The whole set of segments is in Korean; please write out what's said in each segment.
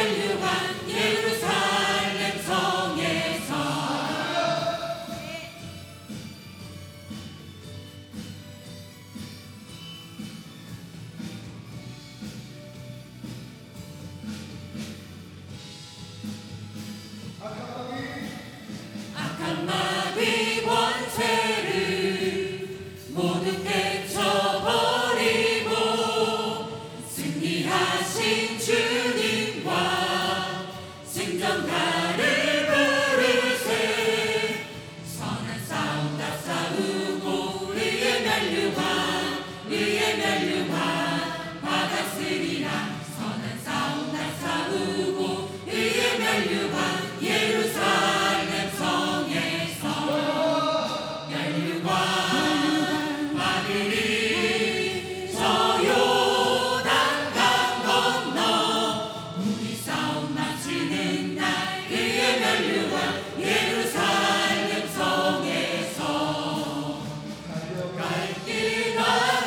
멸류관 예루살렘 성에서 악한 마귀 권세를 모두 깨쳐버리고 승리하신 주님과 승전가를 부르세. 선한 싸움 다 싸우고 의의 멸류관 받았으리라. 선한 싸움 다 싸우고 의의 멸류관 예루살렘 성에서 멸류관 받으리. 저 요단강 건너 우리 싸움 마치는 날 의의 멸류관 예루살렘 성에서 갈 길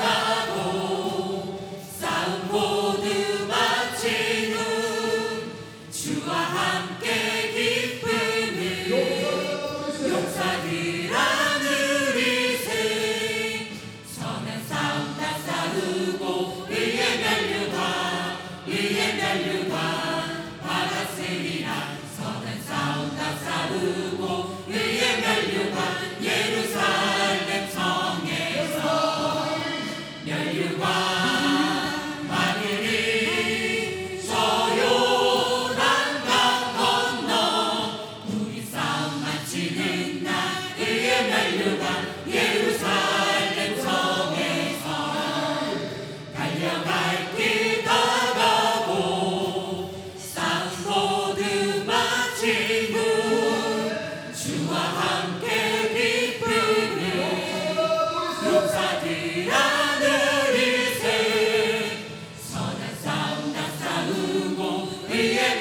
나가고 싸움 모두 마친 후 주와 함께 기쁨을 용사들아 누리세. 선한 싸움 다 싸우고 의의 멸류관 받았으리라. 선한 싸움 다 싸우고 의의 멸류관 예루살렘 성에서 멸류관 받으리. 저 요단강 건너 우리 싸움 마치는 날 의의 멸류관 예루살렘 성에서 달려갈 길 나가고 싸움 모두 마친 후 주와 함께 기쁨을 용사들아 누리세. 선한 싸움 다 싸우고 의의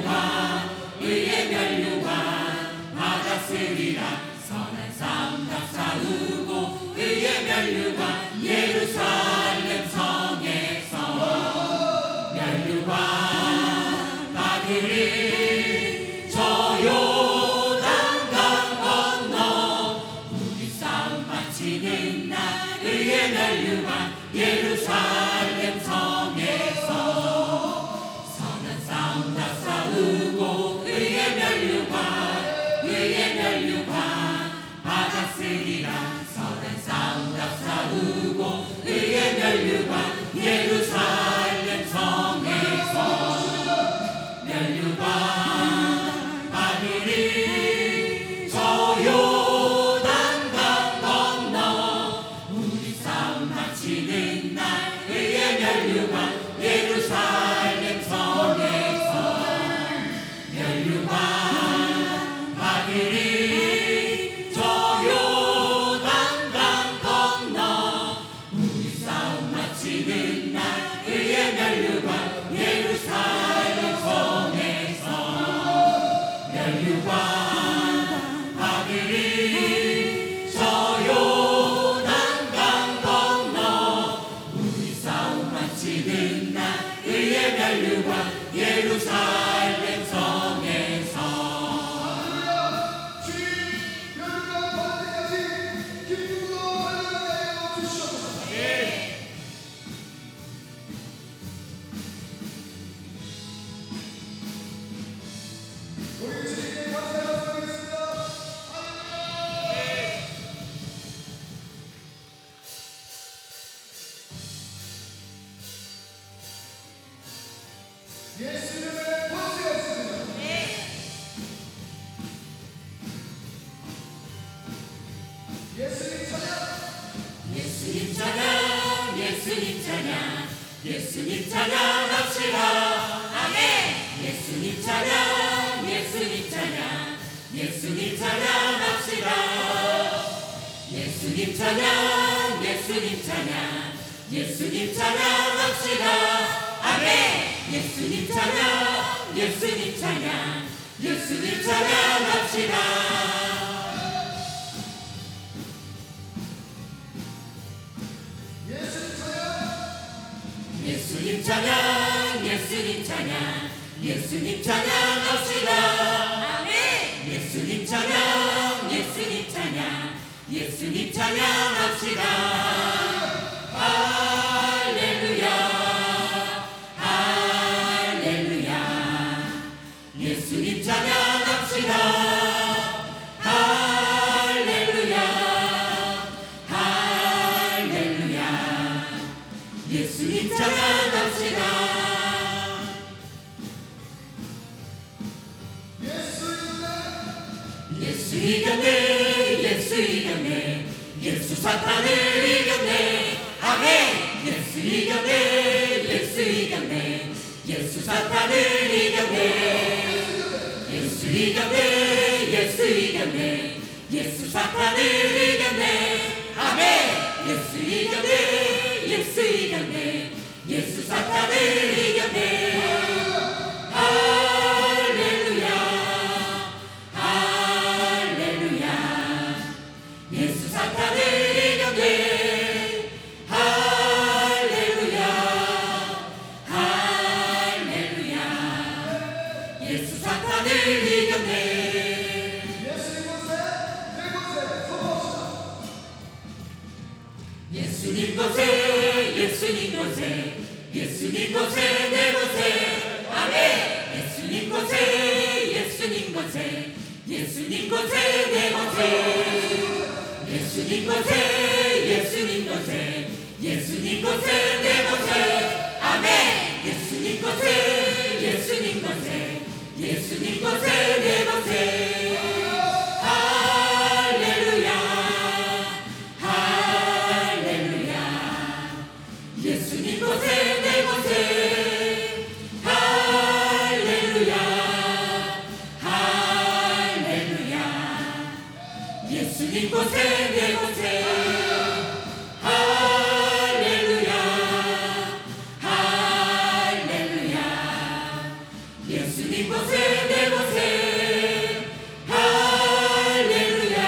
멸류관 받았으리라. 선한 싸움 다 싸우고 의의 멸류관 예루살렘 성에서 멸류관 받으리. 저 요단강 건너 우리 싸움 마치는 날 의의 멸류관 예루살렘 성에서 선한 싸움 다 싸우고 의의 멸류관 받았으리라. 선한 싸움 다 싸우고 의의 멸류관 예루살렘 성에서 멸류관 받으리. 저 요단강 건너 우리 싸움 마치는 날 의의 멸류관 예루살렘 성에서 멸류관 받으리. 저 요단강 건너 우리 싸움 마치는 날 의의 멸류관 예루살렘 성에서 멸류관 받으리. 저 요단강 건너 우리 싸움 마치는 날 의의 멸류관 예루살렘 성에서 예수님의 권세가 있습니다. 예수님 찬양, 예수님 찬양, 예수님 찬양합시다. 아멘. 예수님 찬양, 예수님 찬양, 예수님 찬양합시다. 예수님 찬양, 예수님 찬양, 예수님 찬양합시다. 아멘. 예수님 찬양, 예수님 찬양, 예수님 찬양합시다. 예수님 찬양, 예수님 찬양, 예수님 찬양합시다. 아멘. 예수님 찬양, 예수님 찬양, 예수님 찬양합시다. 할렐루야, 할렐루야. 예수님 찬양합시다. 할렐루야, 할렐루야. 예수님 찬양합시다. 예수 이겼네, 예수 이겼네, 예수 사탄을 이겼네. 아멘. 예수 이겼네, 예수 이겼네, 예수 사탄을 이겼네. 예수 이겼네, 예수 이겼네, 예수 사탄을 이겼네. 아멘. 예수 이겼네, 예수 이겼네, 예수 사탄을 이겼네. 예수 사탄을 이겼네. 할렐루야, 할렐루야. 예수 사탄을 이겼네. 예수님 곳에, 예수님 곳에, 예수님 곳에, 내 곳에. 아멘. 예수님 곳에, 예수님 곳에, 예수님 곳에, 내 곳에. 예수님 곳에, 예수님 곳에, 예수님 곳에, 내 곳에. 아멘. 예수님 곳에, 예수님 곳에, 예수님 곳에, 내 곳에. 할렐루야, 할렐루야. 예수님 곳에, 내 곳에. 할렐루야, 할렐루야. 예수님 곳에, 내 곳에. 할렐루야, 할렐루야. 예수님 곳에, 내 곳에. 할렐루야,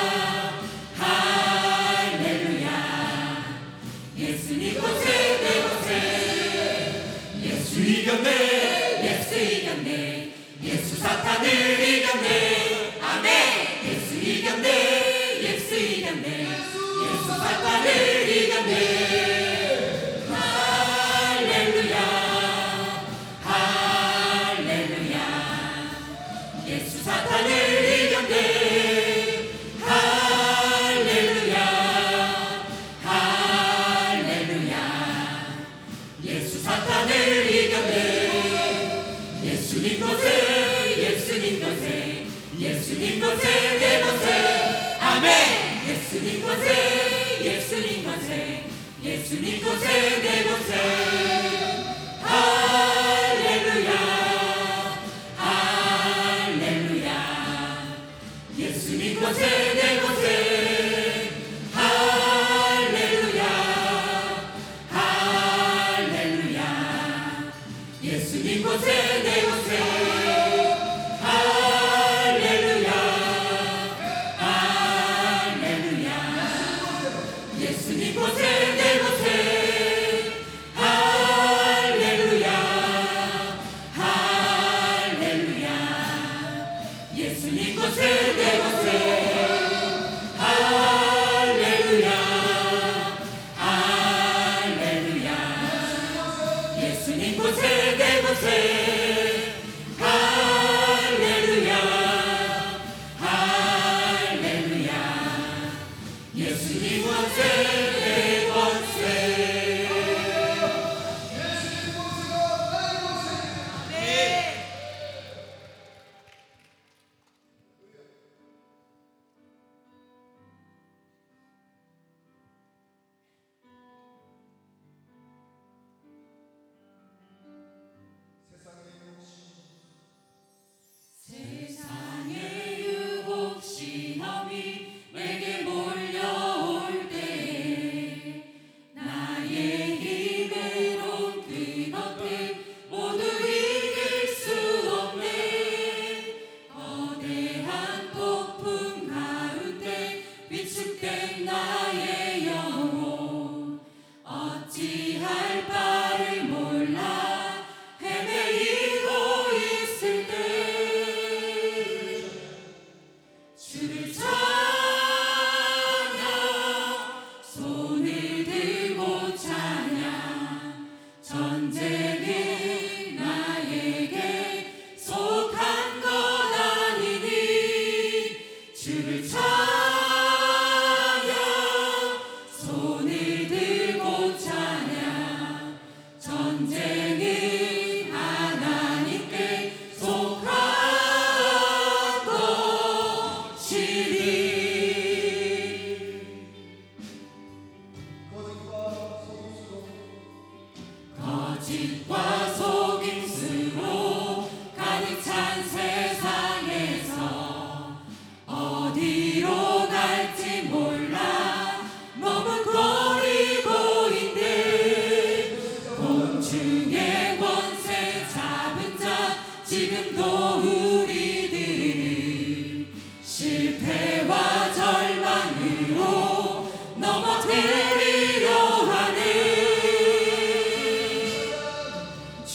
할렐루야. 예수님 곳에, 내 곳에. 예수 이겼네, 예수 이겼네, 예수 사탄을 이겼네. 아멘. 예수 이겼네, 예수 이겼네, 예수 사탄을 이겼네. 할렐루야, 할렐루야. 예수 사탄을 이겼네. 할렐루야, 할렐루야. 예수 사탄을 이겼네. 예수님 곳에, 예수님 곳에, 예수님 곳에, 내 곳에. 아멘. 예수님 곳에, 예수님 곳에, 예수님 곳에, 내 곳에. 할렐루야, 할렐루야. 예수님 곳에, 내 곳에. 할렐루야, 할렐루야. 예수님 곳에, 내 곳에. 할렐루야, 할렐루야. 예수님 곳에, 내 곳에. 할렐루야, 할렐루야. 예수님 곳에, 내 곳에. 할렐루야, 할렐루야. 예수님 곳에, 내 곳에.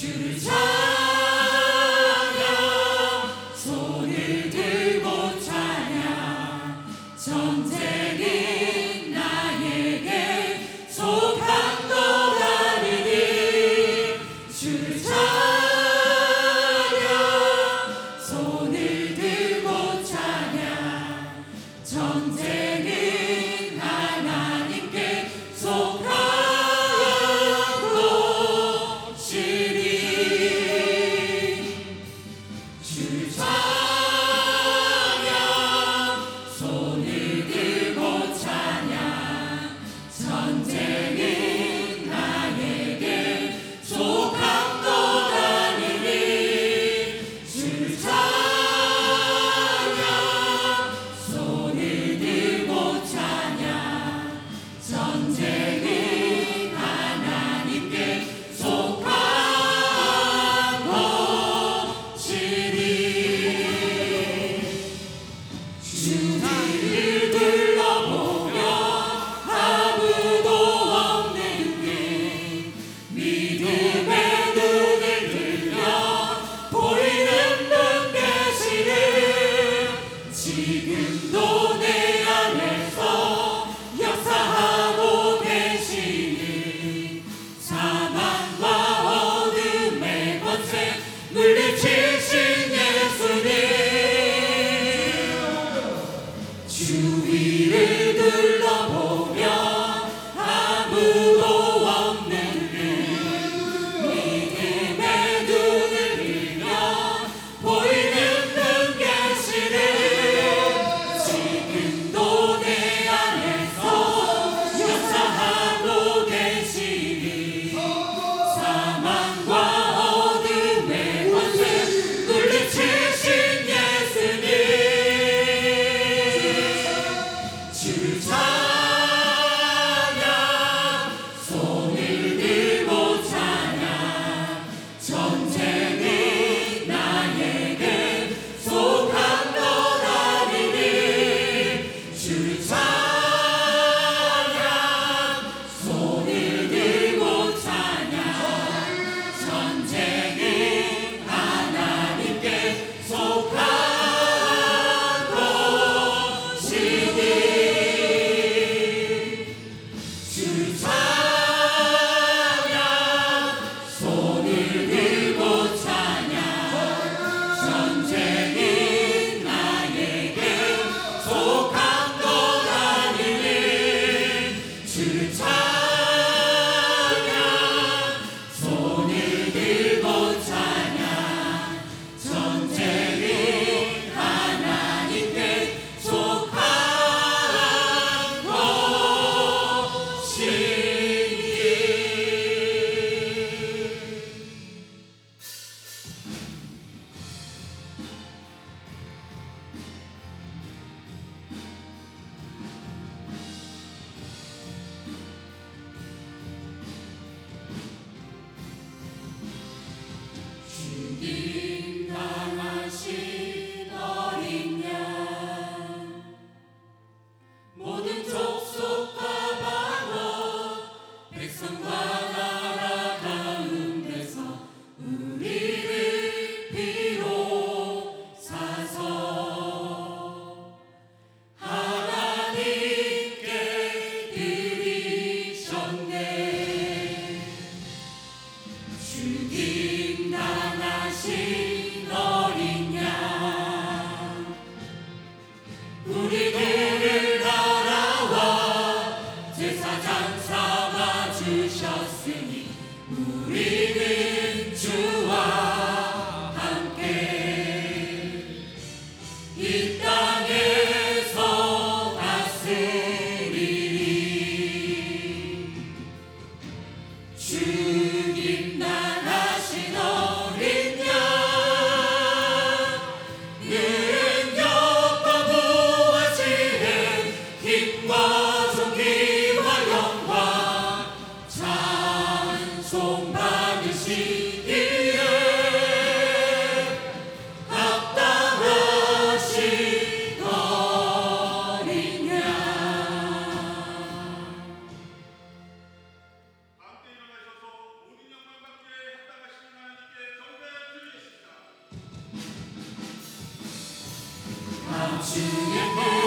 주를 찬양 손을 들고 찬양 전쟁은 나에게 속한 것 아니니 주를 찬양 손을 들고 찬양 전쟁은 하나님께 속한 것이니 주를 찬양 손을 들고 찬양 전쟁은 나에게 속한 것 아니니 주를 찬양 손을 들고 찬양 전쟁은 하나님께 속한 것이니 주위를 둘러보며 아무도 없는 길 믿음의 눈을 들려 보이는 분 계시는 지금도 내 안에서 역사하고 계시는 사망과 어둠의 권세 물리치신 예수님 주위를 둘러보며 아무도 없는 길 믿음의 눈을 들며 보이는 분 계시는 지금도 내 안에서 역사하고 계시니 사망과 어둠의 권세 물리치신 예수님 주를 찬양 손을 들고 찬양 전쟁은 나에게 속한 것 아니니 주를 찬양 손을 들고 찬양 전쟁은 하나님께 속한 것이니 주를 찬양 손을 들고 주의